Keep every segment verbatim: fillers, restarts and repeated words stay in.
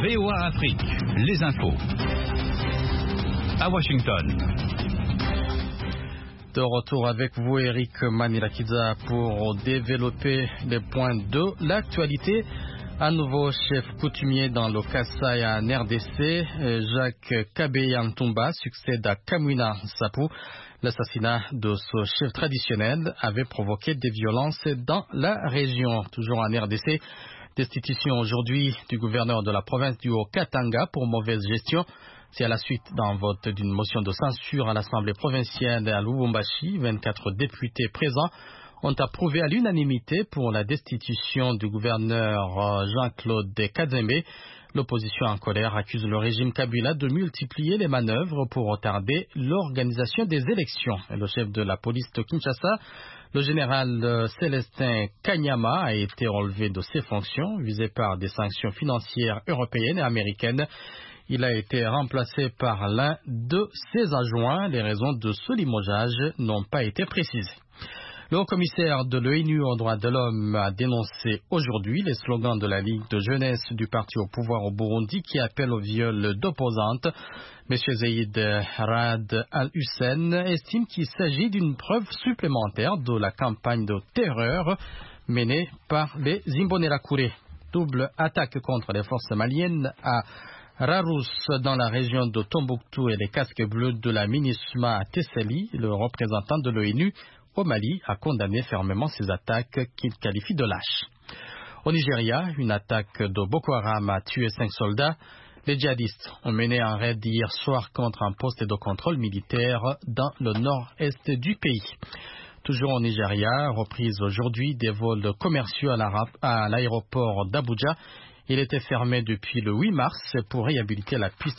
V O A Afrique, les infos. À Washington. De retour avec vous, Eric Manilakiza, pour développer les points de l'actualité. Un nouveau chef coutumier dans le Kasaï en R D C, Jacques Kabeya-Ntumba, succède à Kamwina Nsapu. L'assassinat de ce chef traditionnel avait provoqué des violences dans la région. Toujours en R D C, destitution aujourd'hui du gouverneur de la province du Haut-Katanga pour mauvaise gestion. C'est à la suite d'un vote d'une motion de censure à l'Assemblée provinciale à Lubumbashi. vingt-quatre députés présents ont approuvé à l'unanimité pour la destitution du gouverneur Jean-Claude Kadzembe. L'opposition en colère accuse le régime Kabila de multiplier les manœuvres pour retarder l'organisation des élections. Et le chef de la police de Kinshasa, le général Célestin Kanyama, a été relevé de ses fonctions, visé par des sanctions financières européennes et américaines. Il a été remplacé par l'un de ses adjoints. Les raisons de ce limogeage n'ont pas été précisées. Le haut-commissaire de l'ONU aux droits de l'homme a dénoncé aujourd'hui les slogans de la Ligue de jeunesse du parti au pouvoir au Burundi qui appelle au viol d'opposantes. M. Zeid Rad Al-Hussein estime qu'il s'agit d'une preuve supplémentaire de la campagne de terreur menée par les Imbonerakure. Double attaque contre les forces maliennes à Rarous dans la région de Tombouctou et les casques bleus de la MINUSMA à Tesseli. Le représentant de l'ONU au Mali a condamné fermement ces attaques qu'il qualifie de lâches. Au Nigeria, une attaque de Boko Haram a tué cinq soldats. Les djihadistes ont mené un raid hier soir contre un poste de contrôle militaire dans le nord-est du pays. Toujours au Nigeria, reprise aujourd'hui des vols commerciaux à l'aéroport d'Abuja. Il était fermé depuis le huit mars pour réhabiliter la piste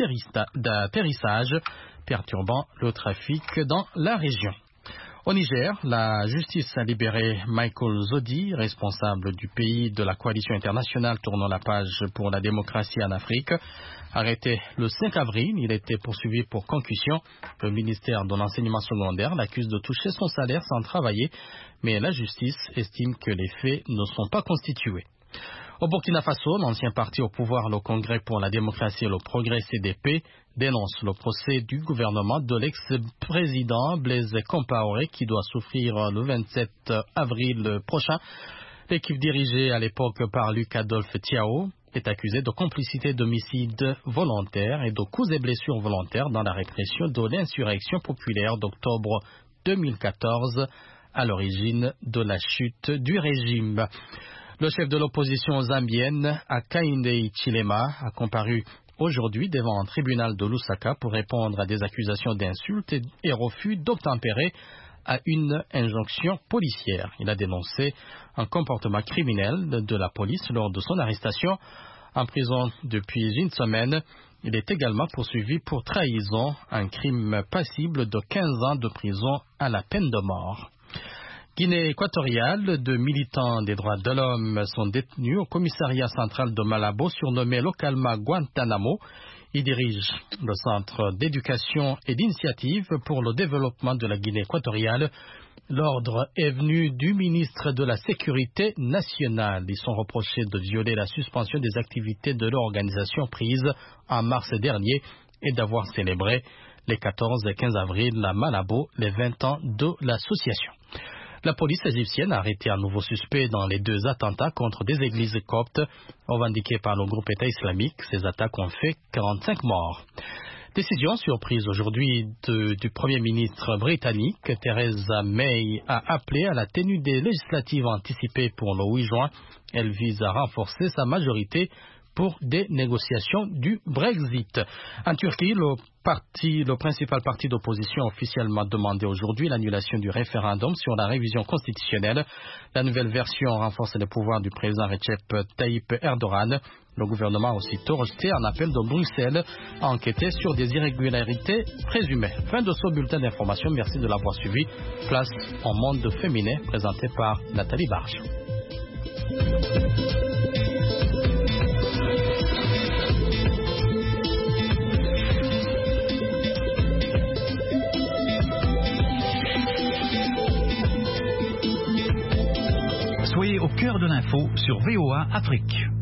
d'atterrissage, perturbant le trafic dans la région. Au Niger, la justice a libéré Michael Zodi, responsable du pays de la coalition internationale tournant la page pour la démocratie en Afrique. Arrêté le cinq avril, il était poursuivi pour concussion. Le ministère de l'enseignement secondaire l'accuse de toucher son salaire sans travailler, mais la justice estime que les faits ne sont pas constitués. Au Burkina Faso, l'ancien parti au pouvoir, le Congrès pour la démocratie et le progrès C D P, dénonce le procès du gouvernement de l'ex-président Blaise Compaoré qui doit souffrir le vingt-sept avril prochain. L'équipe dirigée à l'époque par Luc Adolphe Thiao est accusée de complicité d'homicide volontaire et de coups et blessures volontaires dans la répression de l'insurrection populaire d'octobre deux mille quatorze, à l'origine de la chute du régime. Le chef de l'opposition zambienne, Hakainde Hichilema, a comparu aujourd'hui devant un tribunal de Lusaka pour répondre à des accusations d'insultes et, et refus d'obtempérer à une injonction policière. Il a dénoncé un comportement criminel de, de la police lors de son arrestation. En prison depuis une semaine, il est également poursuivi pour trahison, un crime passible de quinze ans de prison à la peine de mort. Guinée équatoriale, deux militants des droits de l'homme sont détenus au commissariat central de Malabo, surnommé localement Guantanamo. Ils dirigent le centre d'éducation et d'initiative pour le développement de la Guinée équatoriale. L'ordre est venu du ministre de la Sécurité nationale. Ils sont reprochés de violer la suspension des activités de l'organisation prise en mars dernier et d'avoir célébré les quatorze et quinze avril à Malabo les vingt ans de l'association. La police égyptienne a arrêté un nouveau suspect dans les deux attentats contre des églises coptes revendiquées par le groupe État islamique. Ces attaques ont fait quarante-cinq morts. Décision surprise aujourd'hui de, du Premier ministre britannique. Theresa May a appelé à la tenue des législatives anticipées pour le huit juin. Elle vise à renforcer sa majorité pour des négociations du Brexit. En Turquie, le, parti, le principal parti d'opposition a officiellement demandé aujourd'hui l'annulation du référendum sur la révision constitutionnelle. La nouvelle version renforce les pouvoirs du président Recep Tayyip Erdogan. Le gouvernement a aussitôt rejeté un appel de Bruxelles à enquêter sur des irrégularités présumées. Fin de ce bulletin d'information. Merci de l'avoir suivi. Place au monde féminin présenté par Nathalie Barge. Soyez au cœur de l'info sur V O A Afrique.